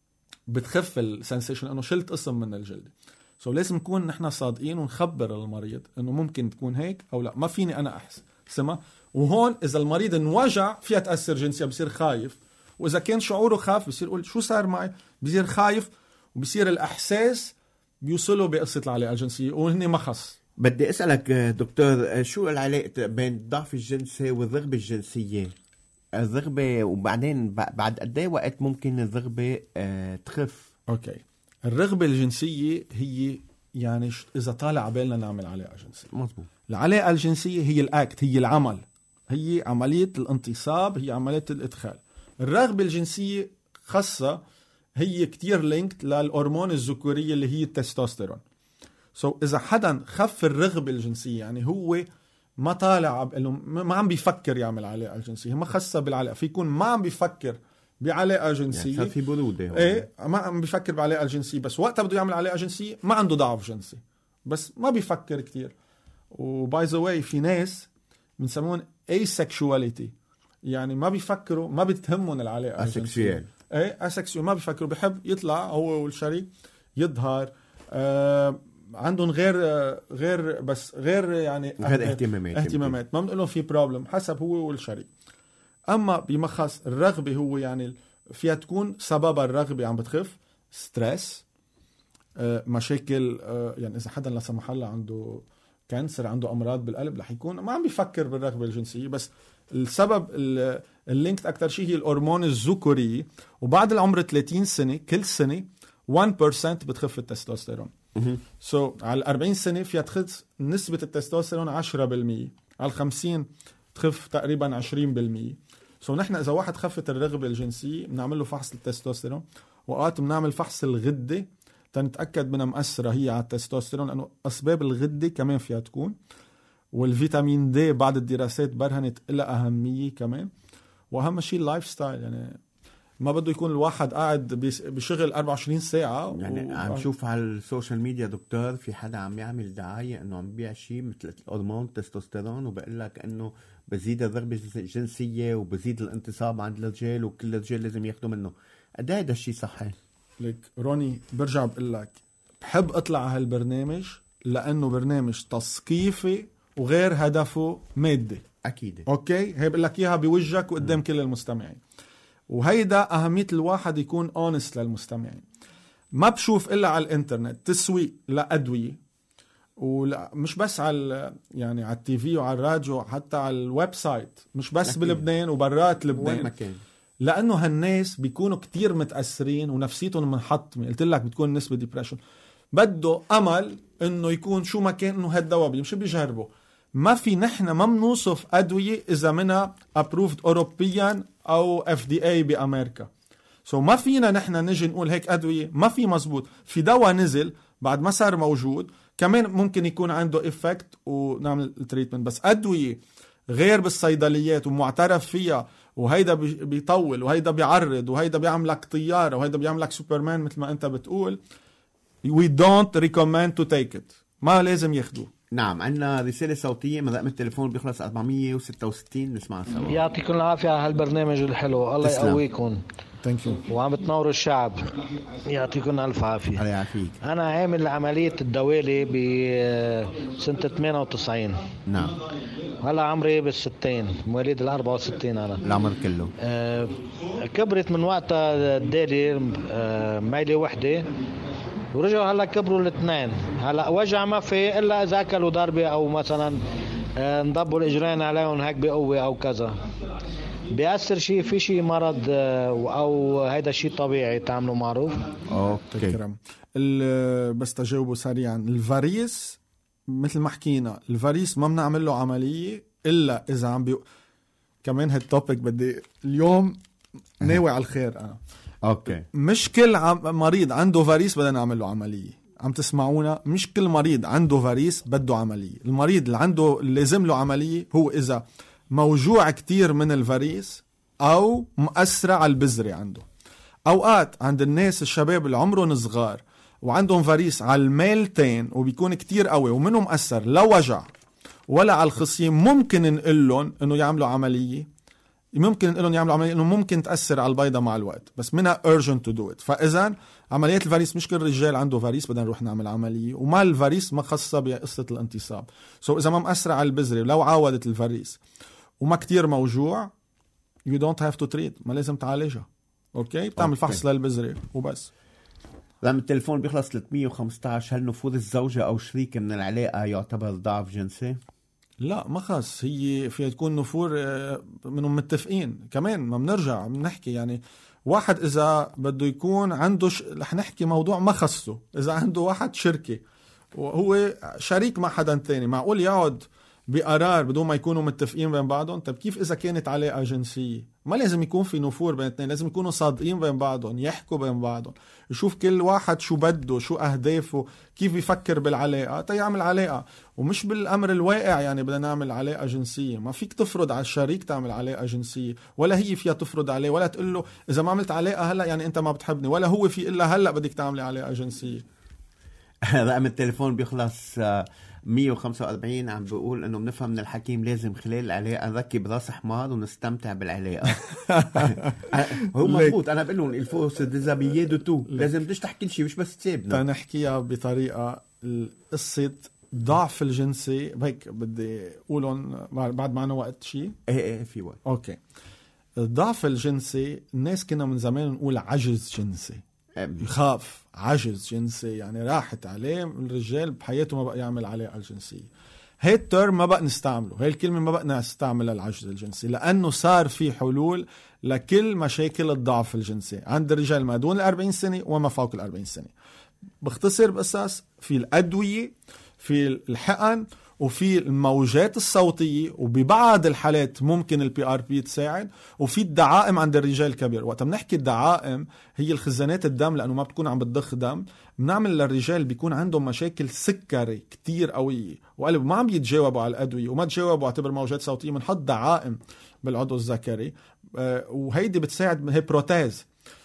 بتخف السنسيشن، انه شلت قسم من الجلده. سو so لازم نكون نحن صادقين ونخبر المريض انه ممكن تكون هيك او لا، ما فيني انا احس سما. وهون اذا المريض انوجع فيها تاثر جنسيا، بصير خايف. واذا كان شعوره خاف بصير يقول شو صار معي، بصير خايف، وبصير الاحساس بيوصلوا بقصه العلاقه الجنسيه وهن ما خص. بدي اسالك دكتور، شو العلاقه بين الضعف الجنسي والرغبه الجنسيه؟ الرغبه وبعدين بعد قد ايه وقت ممكن الرغبه اه تخف؟ اوكي، الرغبه الجنسيه هي يعني اذا طالع عبالنا نعمل علاقه جنسيه. مظبوط. العلاقه الجنسيه هي الاكت، هي العمل، هي عمليه الانتصاب، هي عمليه الادخال. الرغبه الجنسيه خاصه هي كتير لينكت للهرمون الذكوريه اللي هي التستوستيرون. سو so, اذا حدا خف الرغبه الجنسيه يعني هو ما طالع انه ما عم بيفكر يعمل علاقه جنسيه، ما خاصه بالعلاقه، في يكون ما عم بيفكر بعلاقه جنسيه، يعني في بروده، ايه ما عم بيفكر بعلاقه جنسيه، بس وقتها بده يعمل علاقه جنسيه ما عنده ضعف جنسي بس ما بيفكر كتير. وباي ذا واي في ناس بنسمون asexuality، يعني ما بيفكروا، ما بتهمهم العلاقه الجنسيه، ايه اسكسوال، ما بيفكروا، بحب يطلع هو والشريك يظهر، آه عندهم غير آه غير بس غير يعني غير اهتمامات اهتمامات ما بنقول لهم في بروبلم، حسب هو والشريك. اما بمخص الرغبه هو يعني فيها تكون سبب الرغبه عم بتخف، ستريس، آه، مشاكل، آه، يعني إذا حدا لا سمح الله عنده كانسر، عنده أمراض بالقلب، رح يكون ما عم بيفكر بالرغبة الجنسية. بس السبب اللينك أكتر شيء هي الهرمون الذكوري، وبعد العمر ثلاثين سنة كل سنة واحد بالمية بتخف التستوستيرون. سو so, على أربعين سنة فيها تخف نسبة التستوستيرون عشرة بالمية، على خمسين تخف تقريبا عشرين بالمية. سو so, نحن إذا واحد خفت الرغبة الجنسية بنعمل له فحص التستوستيرون، وقات بنعمل فحص الغدة تنتأكد منها مؤثرة هي على التستوستيرون، لأنه أسباب الغدة كمان فيها تكون، والفيتامين دي بعد الدراسات برهنت لها أهمية كمان. وأهم شيء اللايف ستايل، يعني ما بده يكون الواحد قاعد بشغل أربعة وعشرين ساعة. يعني و... عم شوف على السوشيال ميديا دكتور في حدا عم يعمل دعاية انه عم بيع شيء مثل الهرمون التستوستيرون، وبقول لك انه بزيد الرغبة الجنسية وبزيد الانتصاب عند الرجال، وكل الرجال لازم ياخدوا منه. قد ايه هذا الشيء صحيح؟ لك روني برجع بقول لك بحب اطلع على هالبرنامج لانه برنامج تثقيفي وغير هدفه مادي. اكيد اوكي، هي بقول لك اياها بوجهك وقدام م. كل المستمعين، وهيدا اهميه الواحد يكون اونست للمستمعين. ما بشوف الا على الانترنت تسويق لادويه، ولا مش بس على يعني على التي في وعلى الراديو، حتى على الويب سايت، مش بس أكيد. بلبنان وبرات لبنان، وين ما كان، لانه هالناس بيكونوا كتير متاثرين ونفسيتهم منحطمه. قلت لك بتكون نسبه ديبريشن، بده امل انه يكون شو ما كان انه هالدواء مش بيجربوا. ما في، نحن ما بنوصف ادويه اذا منها ابروفد اوروبيا او اف دي اي بامريكا. سو so ما فينا نحن نجي نقول هيك ادويه ما في مزبوط. في دواء نزل بعد ما صار موجود كمان ممكن يكون عنده إفكت ونعمل التريتمنت، بس ادويه غير بالصيدليات ومعترف فيها، وهيدا بيطول وهيدا بيعرض وهيدا بيعملك طيارة وهيدا بيعملك سوبرمان مثل ما انت بتقول، we don't recommend to take it. ما لازم ياخدوه. نعم، عندنا رسالة صوتية من رقم التليفون بيخلص أربعمية وستة وستين، نسمع سوا. يعطيكم العافية على هالبرنامج الحلو، الله يقويكم. Thank you. وعم بتنوروا الشعب، يعطيكم ألف عافية. الله يعافيك. أنا عامل عملية الدوالي بسنة ثمانية وتسعين. نعم. هلا عمري بالستين، مواليد الأربعة وستين. أنا العمر كله. آه كبرت من وقتها الدالي، آه ميلة وحدة، ورجعوا هلا كبروا الاثنين. هلا وجع ما في الا اذا اكلوا ضربه او مثلا آه نضبوا الاجرين عليهم هيك بقوه او كذا. بيأثر شيء في شيء مرض آه او هيدا شيء طبيعي تعملوا معروف؟ اوكي. بس تجاوبوا سريعا. الفاريس مثل ما حكينا، الفاريس ما بنعمل له عمليه الا اذا عم بي... كمان هالتوبيك بدي اليوم ناوي على الخير. انا اوكي، مش كل عم مريض عنده فاريس بدنا نعمل له عمليه. عم تسمعونا؟ مش كل مريض عنده فاريس بده عمليه. المريض اللي عنده لازم له عمليه هو اذا موجوع كتير من الفاريس او مؤثره على البذره عنده. اوقات عند الناس الشباب اللي عمرهم صغار وعندهم فاريس على الميلتين وبيكون كتير قوي ومنهم مؤثر لا وجع ولا على الخصيم، ممكن نقول لهم انه يعملوا عمليه. ممكن نقول لهم يعملوا عمليه انه ممكن تاثر على البيضه مع الوقت، بس منها urgent to do it. فاذا عمليات الفاريس مش كل الرجال عنده فاريس بدنا نروح نعمل عمليه، وما الفاريس ما خاصه بقصه الانتصاب. سو so اذا ما مأثر على البذره لو عاودت الفاريس وما كتير موجوع you don't have to treat، ما لازم تعالجها. اوكي، بتعمل okay. فحص للبذره وبس. رقم التليفون بيخلص ثلاثمية وخمسطعش. هل نفوذ الزوجة أو شريك من العلاقة يعتبر ضعف جنسي؟ لا، ما خاص. هي فيها تكون نفور منهم متفقين. كمان ما بنرجع بنحكي يعني واحد إذا بده يكون عنده ش... رح نحكي موضوع ما خصه. إذا عنده واحد شركة وهو شريك مع حدا تاني، معقول يقعد بقرار بدون ما يكونوا متفقين بين بعضهم؟ طب كيف إذا كانت علاقة جنسية؟ ما لازم يكون في نفور بين اثنين، لازم يكونوا صادقين بين بعضهم، يحكوا بين بعضهم، يشوف كل واحد شو بده، شو أهدافه، كيف يفكر بالعلاقة تيعمل علاقة. ومش بالأمر الواقع يعني بدنا نعمل علاقة جنسية. ما فيك تفرض على الشريك تعمل علاقة جنسية، ولا هي فيها تفرض عليه، ولا تقول له إذا ما عملت علاقة هلأ يعني أنت ما بتحبني، ولا هو في إلا هلأ بدك تعمل علاقة جنسية. رقم التليفون بيخلص مية وخمسة وأربعين، عم بيقول انه بنفهم من الحكيم لازم خلال العلاقه نركب راس حمار ونستمتع بالعلاقه. هو مضبوط. انا بقول لهم الفوس ديزابيي دو تو، لازم تشتح كل شيء مش بس تسيبنا. تنحكيها بطريقه قصه ضعف الجنسي هيك بدي اقولهم بعد معنا وقت شيء. ايه ايه في وقت. اوكي. الضعف الجنسي الناس كنا من زمان نقول عجز جنسي. يخاف عجز جنسي، يعني راحت عليه الرجال بحياته ما بقى يعمل علاقة الجنسية. هاي الترم ما بقى نستعمله، هاي الكلمة ما بقى نستعملها للعجز الجنسي، لأنه صار في حلول لكل مشاكل الضعف الجنسي عند الرجال ما دون الأربعين سنة وما فوق الأربعين سنة. باختصر بأساس في الأدوية، في الحقن، وفي الموجات الصوتية، وببعض الحالات ممكن البي ار بي تساعد، وفي الدعائم عند الرجال الكبير. وقت بنحكي الدعائم هي الخزانات الدم، لأنه ما بتكون عم بتضخ دم. بنعمل للرجال بيكون عندهم مشاكل سكري كتير قوية وقلب ما عم يتجاوبوا على الأدوية وما تجاوبوا اعتبر موجات صوتية، بنحط دعائم بالعضو الذكري، وهيدي بتساعد، هي بروتاز.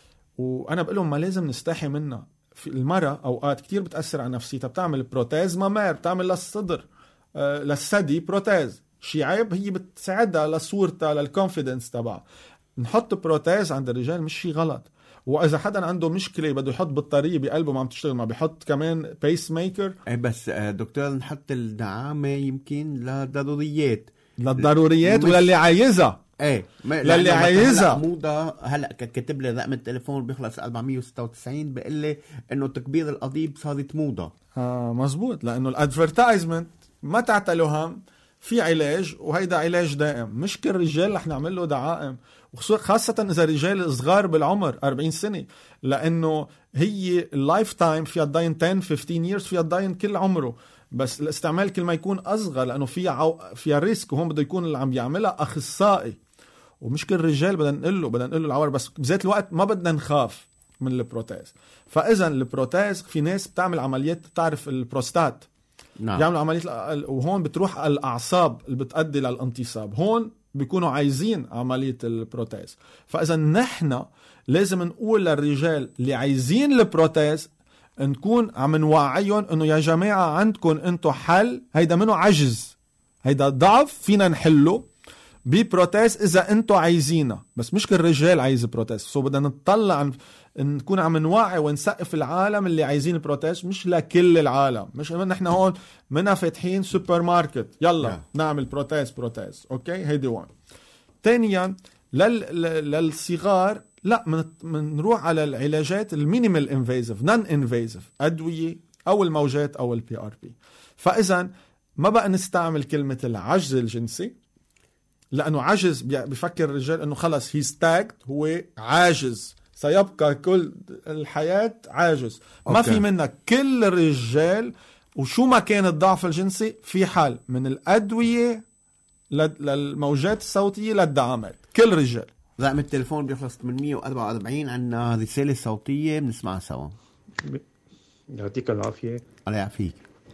وأنا بقول لهم ما لازم نستحي منها. في المرأة أوقات كتير بتأثر على نفسيتها، بتعمل بروتاز مامير، بتعمل للصدر آه للثدي بروتاز، شي عيب، هي بتساعدها لصورتها للكونفيدنس تبعها. نحط بروتاز عند الرجال مش شي غلط. وإذا حدا عنده مشكلة بده يحط بطارية بقلبه ما عم تشتغل، ما بيحط كمان بيس ميكر. اي بس دكتور نحط الدعامة يمكن لضروريات، للضروريات وللي عايزها. ايه للي عايزها. موضة هلا كتب لي رقم التليفون بيخلص أربعمية وستة وتسعين بيقول لي انه تكبير القضيب صارت موضة. اه مزبوط، لانه الادفرتايزمنت ما تعتلوا هم، في علاج وهيدا علاج دائم. مش كل رجال رح نعمل له دعائم، خاصة إذا رجال صغار بالعمر أربعين سنة، لأنه هي اللايف تايم فيها تضاين عشرة خمستاشر years، فيها تضاين كل عمره. بس الاستعمال كل ما يكون أصغر لأنه فيها عو... فيها ريسك، وهون بده يكون اللي عم بيعملها أخصائي. ومش كل رجال بدنا نقول له بدنا نقول له العور، بس بذات الوقت ما بدنا نخاف من البروتاز. فإذا البروتاز في ناس بتعمل عمليات، تعرف البروستات، نعم، يعملوا عمليات، وهون بتروح الأعصاب اللي بتؤدي للانتصاب، هون بيكونوا عايزين عملية البروتاز. فإذا نحن لازم نقول للرجال اللي عايزين البروتاز، نكون عم نوعيهم انه يا جماعة عندكم انتو حل، هيدا منه عجز، هيدا ضعف فينا نحله ببروتاز اذا انتو عايزينه. بس مش كل الرجال عايز بروتاز، سو بدنا نطلع نكون عم نوعي ونسقف العالم اللي عايزين بروتاز، مش لكل العالم. مش نحن هون منا فاتحين سوبر ماركت يلا yeah. نعمل بروتاز بروتاز اوكي. هيدي وان. تانيا لل... للصغار لا، من منروح على العلاجات المينيمال انفيزيف نون انفيزيف، ادويه او الموجات او البي ار بي. فاذا ما بقى نستعمل كلمه العجز الجنسي، لانه عجز بفكر الرجال انه خلص هي ستاكت، هو عاجز، سيبقى كل الحياه عاجز. ما في منك، كل الرجال وشو ما كان الضعف الجنسي في حل، من الادويه للموجات الصوتيه للدعامات، كل رجال. رقم التليفون بيخلص ثمانمية وأربعة وأربعين، عنا رسالة صوتية بنسمعها سوا. يعطيك العافية. الله يعافيك.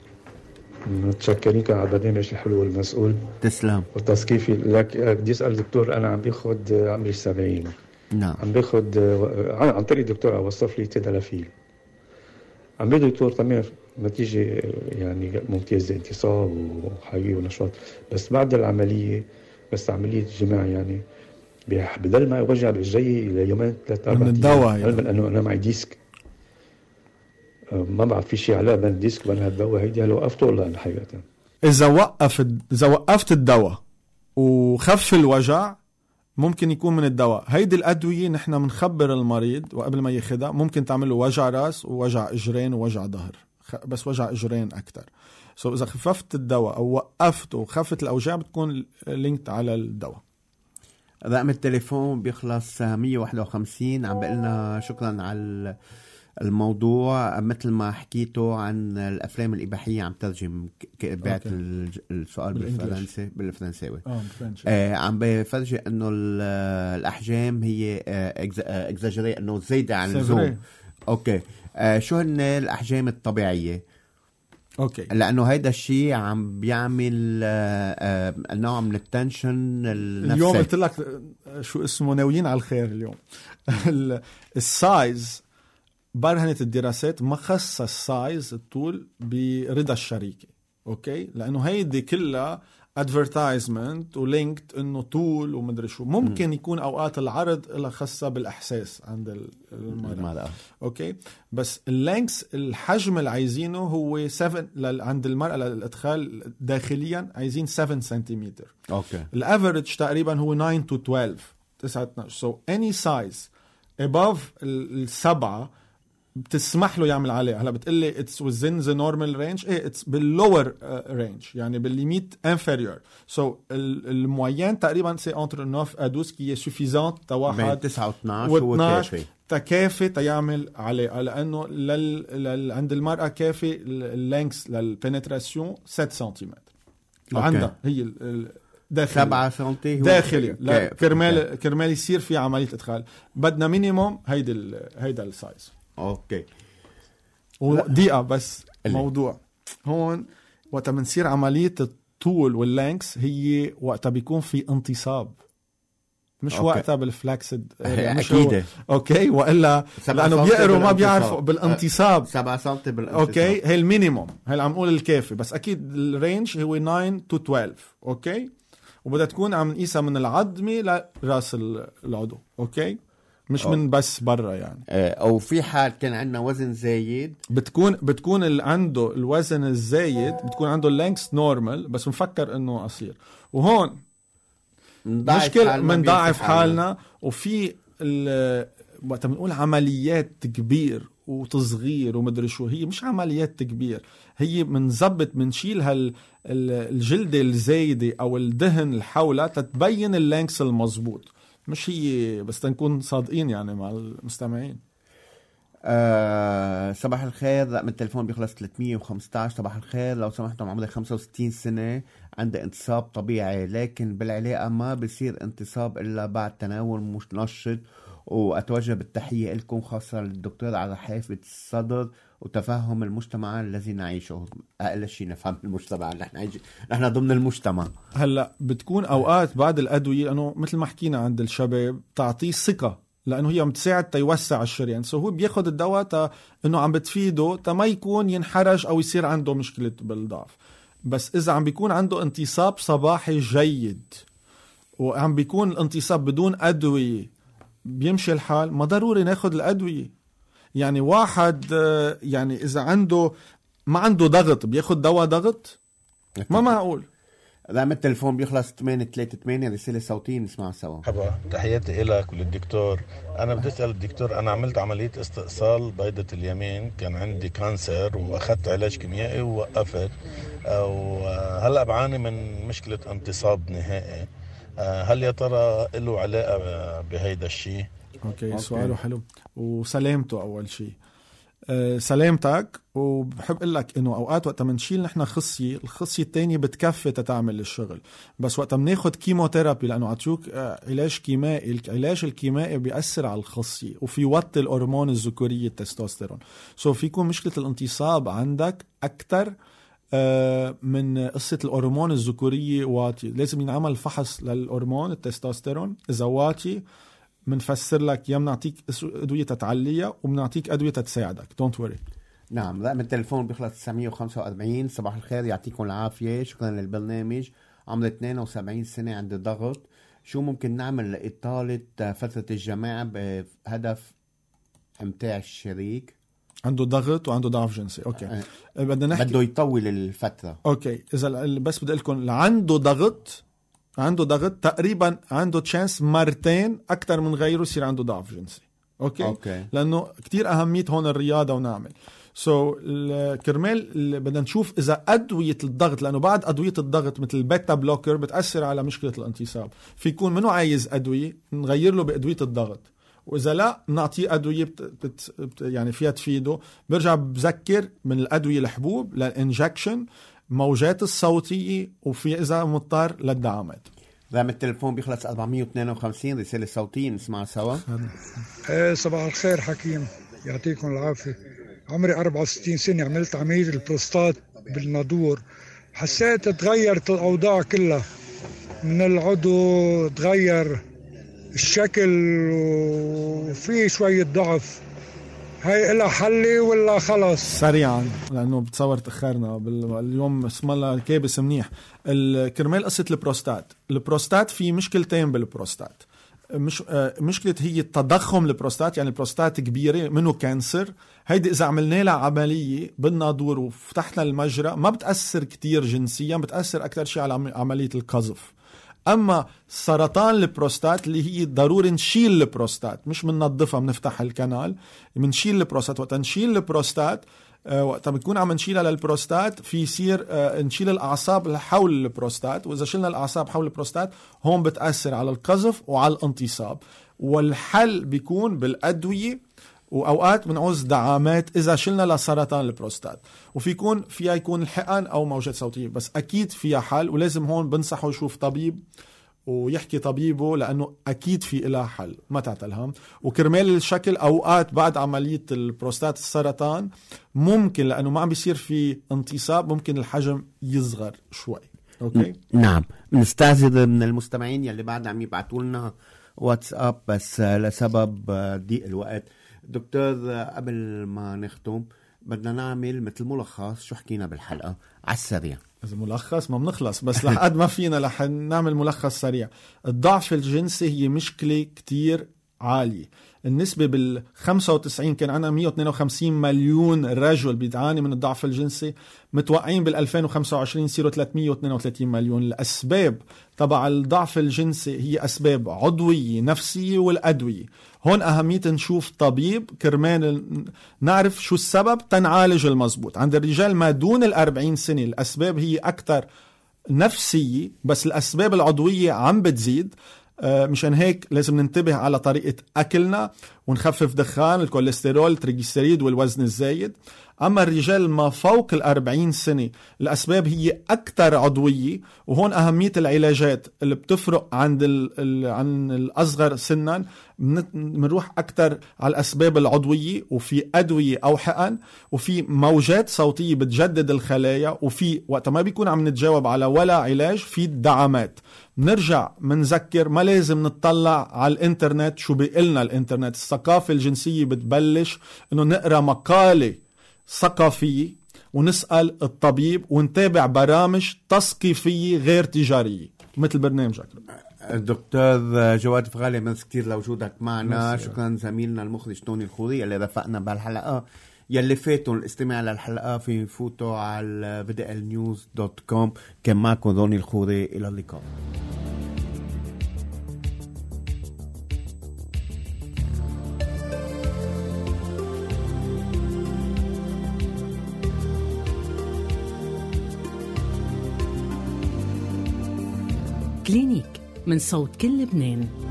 متشكرين على البرنامج الحلو والمسؤول. تسلم. وتسقيفي لك بدي اسال دكتور، انا عم باخذ عمري سبعين. نعم. عم باخذ عن طريق دكتور وصف لي تدلافيل. عم بده دكتور تمام نتيجة يعني ممتازة، انتصاب وحيوي ونشاط، بس بعد العملية، بس عملية جماع يعني بدل ما وجع برجلي ليومين ثلاثة من الدواء يعني. علما انه انا معي ديسك، ما بعرف في شيء علاقه بين الديسك وبين هالدواء. هيدي هل وقفته ولا انا حقيقه؟ اذا وقف اذا وقفت الدواء وخف الوجع ممكن يكون من الدواء. هيدي الادويه نحن بنخبر المريض وقبل ما ياخذها ممكن تعمل له وجع راس ووجع اجرين ووجع ظهر، بس وجع اجرين اكثر. سو اذا خففت الدواء او وقفته وخفت الاوجاع بتكون لينكت على الدواء. رقم التليفون بيخلص مية وواحد وخمسين. عم بقلنا شكرا على الموضوع، مثل ما حكيته عن الافلام الاباحيه عم ترجم بعت السؤال بالفرنسي بالفرنساوي. آه عم بفرجي انه الاحجام هي اكزاجري، انه زايده عن اللزوم. اوكي آه شو هن الاحجام الطبيعيه؟ اوكي، لانه هيدا الشيء عم بيعمل آه آه نوع من التنشن النفسي. اليوم قلت لك شو اسمه، ناويين على الخير اليوم. السايز برهنت الدراسات ما خص السايز الطول برضا الشريكة، اوكي، لانه هيدي كلها ادفرتايزمنت ولينكت انه طول ومدري شو. ممكن م. يكون اوقات العرض لها خاصه بالاحساس عند المرأة، اوكي، بس اللينكس الحجم اللي عايزينه هو سبعة عند المرأة للادخال داخليا عايزين سبعة سنتيمتر، اوكي. الافريج تقريبا هو تسعة to twelve تسعة اثناشر. so any size above السبعة بتسمح له يعمل عليه. هلا بتقلي it's within the normal range، ايه it's بالlower uh, range يعني بالليميت inferior. so الموين تقريبا c'est entre neuf à douze qui est suffisant تواحد تسعة واثناشر هو كافي تكافي تيعمل عليه، لأنه لل... لل... عند المرأة كافي اللينكس للبنتراسيون سبعة سنتيمتر عندها هي ال... داخلي سبعة سنتي داخلي لا كرمال كرمال يصير في عملية إدخال بدنا مينيموم هيدا ال... هيدا السايز. اوكي ودقيقة بس اللي. موضوع هون وقت منصير عملية الطول واللينكس هي وقت بيكون في انتصاب، مش أوكي. وقتها بالفلاكسد أكيد أوكي، وإلا لأنه بيقروا ما بيعرفوا بالانتصاب سبعة سنتي بالانتصاب أوكي. هي المينيموم، هي عم نقول الكافي، بس أكيد الرينج هو تسعة to اثناشر أوكي. وبدها تكون عم نقيسها من العظمة لرأس العضو أوكي، مش أوه. من بس برا يعني. أو في حال كان عندنا وزن زايد بتكون بتكون اللي عنده الوزن الزايد بتكون عنده اللينكس نورمال بس مفكر إنه قصير، وهون مشكلة من ضاعف حالنا. وفي وقت بنقول عمليات تكبير وتصغير ومدري شو، هي مش عمليات تكبير، هي منزبط منشيل هال الجلدة الزايدة أو الدهن الحولة تتبين اللينكس المضبوط، مش هي بس تنكون صادقين يعني مع المستمعين. أه صباح الخير، رقم التليفون بيخلص ثلاثمية وخمسة عشر. صباح الخير، لو سمحتم عمري خمسة وستين سنة، عندي انتصاب طبيعي لكن بالعلاقة ما بصير انتصاب إلا بعد تناول منشط، وأتوجه بالتحية لكم خاصة للدكتور على حافة الصدر وتفهم المجتمع الذي نعيشه. أقل شيء نفهم المجتمع، نحن عايش... نحن ضمن المجتمع. هلا بتكون أوقات بعد الأدوية لأنه مثل ما حكينا عند الشباب تعطيه ثقة، لأنه هي عم تساعد تيوسع الشريان، سو هو بياخد الدواء تا إنه عم بتفيده تا ما يكون ينحرج أو يصير عنده مشكلة بالضعف. بس إذا عم بيكون عنده انتصاب صباحي جيد وعم بيكون الانتصاب بدون أدوية بيمشي الحال، ما ضروري ناخد الأدوية. يعني واحد يعني إذا عنده ما عنده ضغط بياخد دواء ضغط، ما معقول. رقم التليفون بيخلص ثمانية ثلاثة ثمانية، رسالة صوتية نسمع سوا. مرحبا، تحياتي إلك وللدكتور. أنا بدي أسأل الدكتور، أنا عملت عملية استئصال بيضة اليمين، كان عندي كانسر وأخذت علاج كيميائي ووقفت، وهلأ بعاني من مشكلة انتصاب نهائي. هل يا ترى له علاقة بهيدا الشيء؟ أوكي, أوكي. سؤاله حلو وسلامته أول شيء. أه سلامتك. وبحب أقول لك إنه أوقات وقت منشيل نحن خصية، الخصية التانية بتكفي تتعمل الشغل، بس وقت مناخد كيموثيرابي لأنه عطيوك علاج كيمائي، العلاج الكيمائي بيأثر على الخصية وفي وط الهرمون الذكورية التستوستيرون. سو فيكون مشكلة الانتصاب عندك أكتر من قصة الهرمون الذكورية واطي. لازم ينعمل فحص للهرمون التستوستيرون، إذا واطي منفسر لك يا منعطيك أدوية تتعليها ومنعطيك أدوية تساعدك. don't worry. نعم، رقم التليفون بيخلص تسعمية وخمسة وأربعين. صباح الخير، يعطيكم العافية، شكرا للبرنامج. عمري اثنين وسبعين سنة، عندي ضغط، شو ممكن نعمل لإطالة فترة الجماعة بهدف امتاع الشريك؟ عنده ضغط وعنده ضعف جنسي. اوكي أه. بدنا نحكي بده يطول الفترة. اوكي اذا بس بدي لكم اللي عنده ضغط عنده ضغط تقريبا عنده تشانس مرتين اكثر من غيره يصير عنده ضعف جنسي. اوكي, أوكي. لانه كتير اهميه هون الرياضه ونعمل سو so, كرمال بدنا نشوف اذا ادويه الضغط، لانه بعد ادويه الضغط مثل البيتا بلوكر بتاثر على مشكله الانتصاب، في يكون منه عايز ادويه نغير له بادويه الضغط، واذا لا نعطيه ادويه بت... بت... يعني فيها تفيده. برجع بذكر من الادويه الحبوب للانجكشن، موجات الصوتيه، وفي اذا مضطر للدعامات. رقم التليفون بيخلص أربعمية واثنين وخمسين، رسالة صوتية نسمع سوا. ايه صباح الخير حكيم، يعطيكم العافية. عمري أربعة وستين سنة، عملت عملية البروستات بالنادور، حسيت تغيرت الأوضاع كلها من العضو، تغير الشكل وفي شوية ضعف. هاي إلا حلي ولا خلص؟ سريعا لأنه بتصور تأخرنا اليوم، اسم الله كابس منيح. الكرمال قصة البروستات، البروستات في مشكلتين بالبروستات. مش مشكلة هي التضخم البروستات، يعني البروستات كبيرة منه كانسر. هيدي إذا عملنا لها عملية بالنادور وفتحنا المجرى ما بتأثر كتير جنسيا، بتأثر أكتر شيء على عملية القذف. أما سرطان البروستات اللي هي ضروري نشيل البروستات، مش مننظفها بنفتح الكنال، منشيل البروستات. وقت نشيل البروستات أه وقت بنكون عم نشيلها للبروستات في يصير أه نشيل الأعصاب حول البروستات، وإذا شلنا الأعصاب حول البروستات هون بتأثر على القذف وعلى الانتصاب. والحل بيكون بالأدوية، وأوقات بنعوز دعامات إذا شلنا لسرطان البروستات، وفي يكون فيها يكون الحقن أو موجات صوتية، بس أكيد فيها حل. ولازم هون بنصحه يشوف طبيب ويحكي طبيبه، لأنه أكيد في إلها حل، ما تعتلهم. وكرمال الشكل أوقات بعد عملية البروستات السرطان ممكن لأنه ما عم بيصير في انتصاب ممكن الحجم يصغر شوي. أوكي؟ نعم. نستعذر من المستمعين يلي بعد عم يبعتوا لنا واتساب، بس لسبب ضيق الوقت. دكتور قبل ما نختم بدنا نعمل مثل ملخص شو حكينا بالحلقة على السريع. إذا ملخص ما بنخلص، بس لحد ما فينا رح نعمل ملخص سريع. الضعف الجنسي هي مشكلة كتير عالية. النسبة بال خمسة وتسعين كان عنا مية واثنين وخمسين مليون رجل بيعاني من الضعف الجنسي، متوقعين بال ألفين وخمسة وعشرين يصيروا ثلاثمية واثنين وثلاثين مليون. الأسباب تبع الضعف الجنسي هي أسباب عضوية نفسية والأدوية. هون أهمية نشوف طبيب كرمان نعرف شو السبب تنعالج المزبوط. عند الرجال ما دون الأربعين سنة الأسباب هي أكتر نفسية، بس الأسباب العضوية عم بتزيد. مشان هيك لازم ننتبه على طريقة أكلنا ونخفف دخان، الكوليسترول، التريغليسيريد والوزن الزايد. أما الرجال ما فوق الأربعين سنة الأسباب هي أكتر عضوية، وهون أهمية العلاجات اللي بتفرق عند عن الأصغر سنا. منروح أكتر على الأسباب العضوية، وفي أدوية أو حقن، وفي موجات صوتية بتجدد الخلايا، وفي وقت ما بيكون عم نتجاوب على ولا علاج في الدعامات. نرجع منذكر ما لازم نطلع على الانترنت شو بيقلنا الانترنت. الثقافة الجنسية بتبلش انه نقرأ مقالة ثقافية ونسأل الطبيب ونتابع برامج تثقيفية غير تجارية مثل برنامجك. الدكتور جواد فغالي من كتير لوجودك معنا. شكرا زميلنا المخرج توني الخوري اللي رافقنا بهالحلقة. يلي فاتوا الاستماع للحلقة في فوتوا على في دي ال نيوز دوت كوم. كان معكم روني الخوري، إلى اللقاء. كلينيك من صوت كل لبنان.